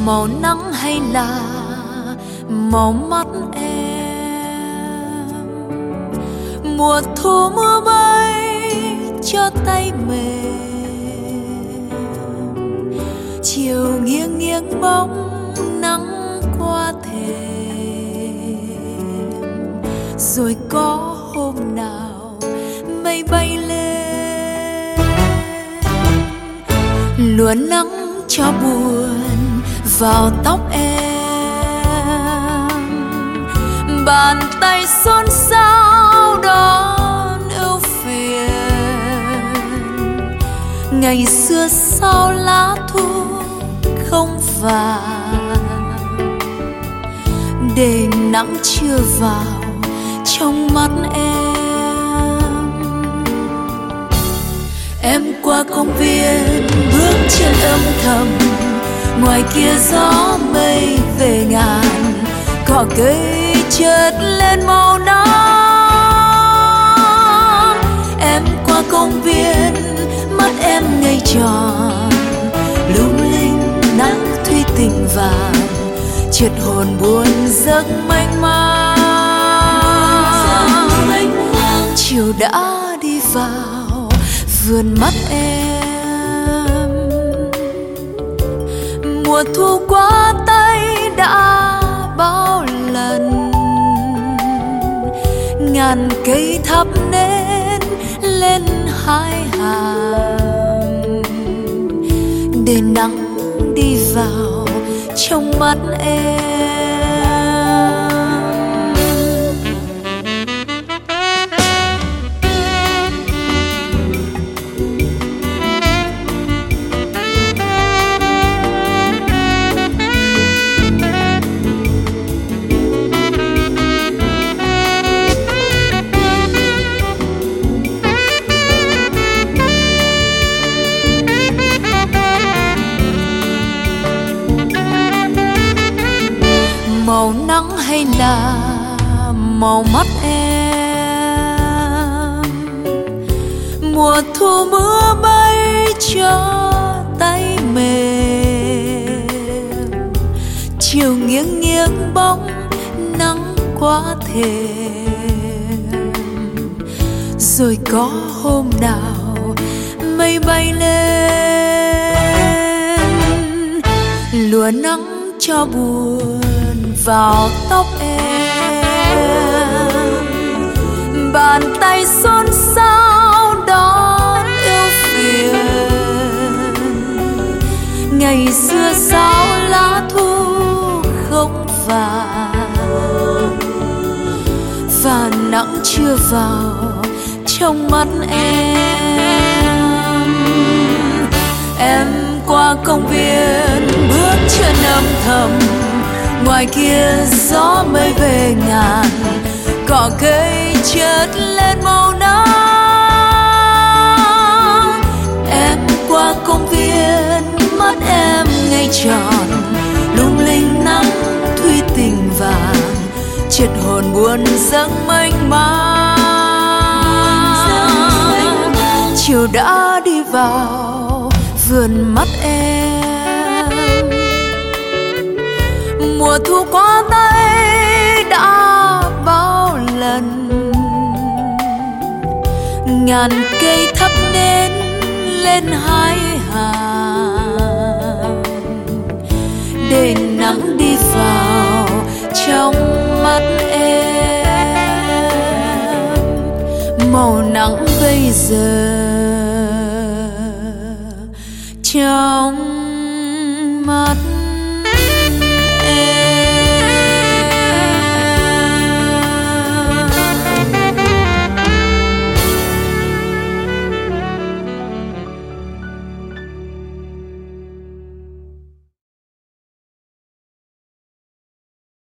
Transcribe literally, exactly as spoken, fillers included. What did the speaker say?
màu nắng hay là màu mắt em. Mùa thu mưa bay cho tay mềm, chiều nghiêng nghiêng bóng nắng qua thềm. Rồi có hôm nào mây bay lên, lùa nắng cho buồn vào tóc em. Bàn tay xôn xao đón ưu phiền, ngày xưa sau lá thu không vàng, để nắng chưa vào trong mắt em. Em qua công viên bước chân âm thầm, ngoài kia gió mây về ngàn, cỏ cây chợt lên màu nắng. Em qua công viên mắt em ngây tròn, lung linh nắng thủy tình vàng, chợt hồn buồn giấc mênh mang. Chiều đã đi vào vườn mắt em, mùa thu qua tay đã bao lần. Ngàn cây thắp nến lên hai hàng, để nắng đi vào trong mắt em. Màu nắng hay là màu mắt em, mùa thu mưa bay cho tay mềm, chiều nghiêng nghiêng bóng nắng qua thềm. Rồi có hôm nào mây bay lên, lùa nắng cho buồn vào tóc em. Bàn tay xôn xao đón ưu phiền, ngày xưa sao lá thu không vàng, và nắng chưa vào trong mắt em. Em qua công viên bước chân âm thầm, ngoài kia gió mây về ngàn, cỏ cây chợt lên màu nắng. Em qua công viên mắt em ngây tròn, lung linh nắng thủy tình vàng, chợt hồn buồn giấc mênh mang. Chiều đã đi vào vườn mắt em, mùa thu qua tay đã bao lần. Ngàn cây thắp nến lên hai hàng, để nắng đi vào trong mắt em. Màu nắng bây giờ trong mắt